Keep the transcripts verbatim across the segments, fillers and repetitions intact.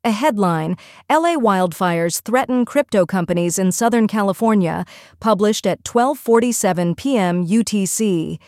A headline, L A Wildfires Threaten Crypto Companies in Southern California, published at twelve forty-seven p.m. U T C.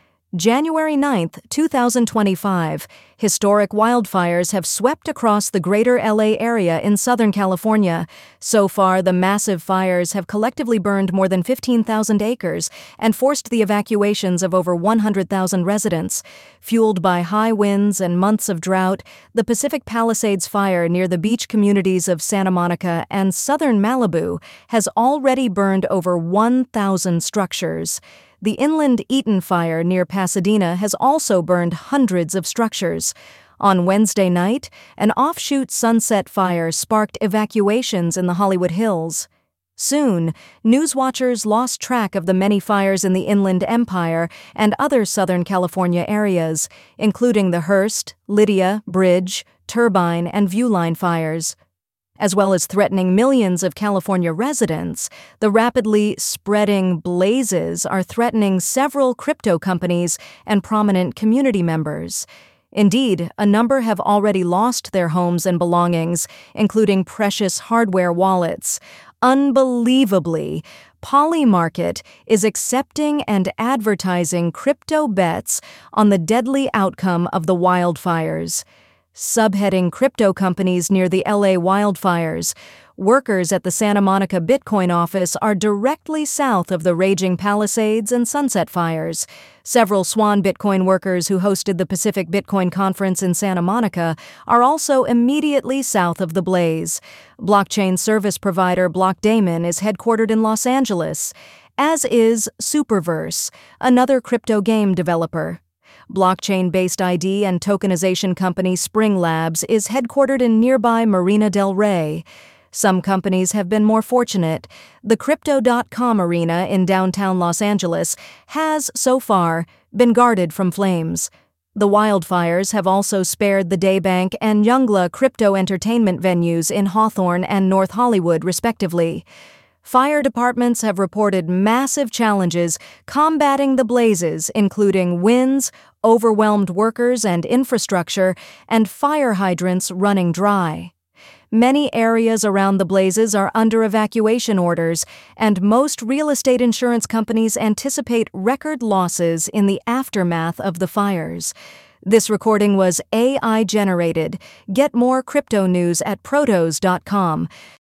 January ninth, two thousand twenty-five, historic wildfires have swept across the greater L A area in Southern California. So far, the massive fires have collectively burned more than fifteen thousand acres and forced the evacuations of over one hundred thousand residents. Fueled by high winds and months of drought, the Pacific Palisades fire near the beach communities of Santa Monica and southern Malibu has already burned over one thousand structures. The inland Eaton fire near Pasadena has also burned hundreds of structures. On Wednesday night, an offshoot Sunset fire sparked evacuations in the Hollywood Hills. Soon, newswatchers lost track of the many fires in the Inland Empire and other Southern California areas, including the Hearst, Lydia, Bridge, Turbine, and Viewline fires. As well as threatening millions of California residents, the rapidly spreading blazes are threatening several crypto companies and prominent community members. Indeed, a number have already lost their homes and belongings, including precious hardware wallets. Unbelievably, Polymarket is accepting and advertising crypto bets on the deadly outcome of the wildfires. Subheading crypto companies near the L A wildfires, workers at the Santa Monica Bitcoin office are directly south of the raging Palisades and Sunset fires. Several Swan Bitcoin workers who hosted the Pacific Bitcoin Conference in Santa Monica are also immediately south of the blaze. Blockchain service provider Blockdaemon is headquartered in Los Angeles, as is Superverse, another crypto game developer. Blockchain-based I D and tokenization company Spring Labs is headquartered in nearby Marina del Rey. Some companies have been more fortunate. The Crypto dot com arena in downtown Los Angeles has, so far, been guarded from flames. The wildfires have also spared the Daybank and Youngla crypto entertainment venues in Hawthorne and North Hollywood, respectively. Fire departments have reported massive challenges combating the blazes, including winds, overwhelmed workers and infrastructure, and fire hydrants running dry. Many areas around the blazes are under evacuation orders, and most real estate insurance companies anticipate record losses in the aftermath of the fires. This recording was A I generated. Get more crypto news at protos dot com.